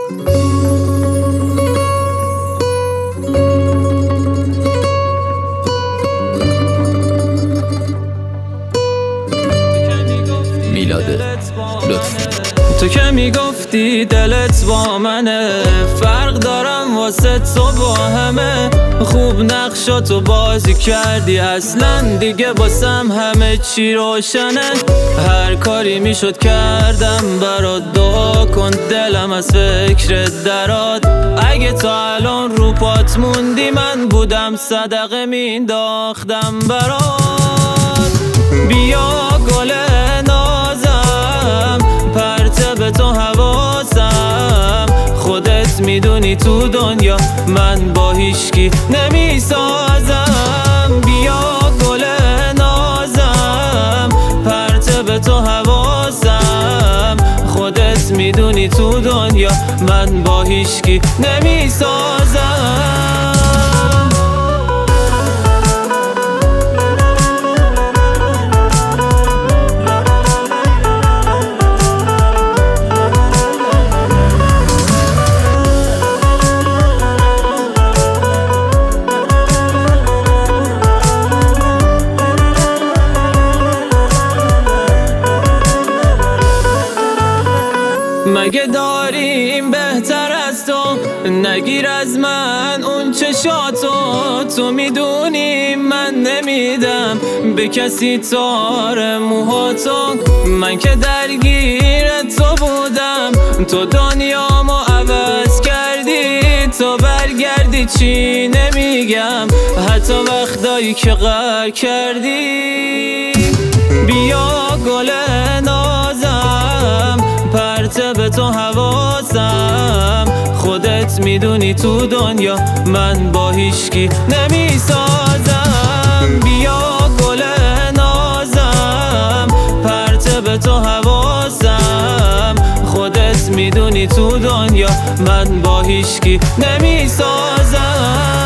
تو که میگفتی دلت با منه، فرق دارم واسه تو با همه. خوب نقشاتو بازی کردی، اصلا دیگه باسم همه چی روشنه. هر کاری میشد کردم برات، دعا کن دلم از فکرت درات. اگه تا الان رو پات موندی من بودم صدقه مینداختم برات. بیا گل نازم، پرت به تو حواسم. خودت میدونی تو دنیا من با هیچکی نمیسازم. بیا گل نازم، پرت به تو حواسم. خودت میدونی تو دنیا من با هیچکی نمیسازم. مگه داریم بهتر از تو؟ نگیر از من اون چشاتو. تو میدونی من نمیدم به کسی تار موهاتو. من که درگیر تو بودم، تو دنیامو عوض کردی. تو برگردی چی نمیگم، حتی وقتایی که قهر کردی. بیا گل نازم، پرت به تو حواسم. خودت میدونی تو دنیا من با هیچکی نمیسازم. بیا گل نازم، پرت به تو حواسم. خودت میدونی تو دنیا من با هیچکی نمیسازم.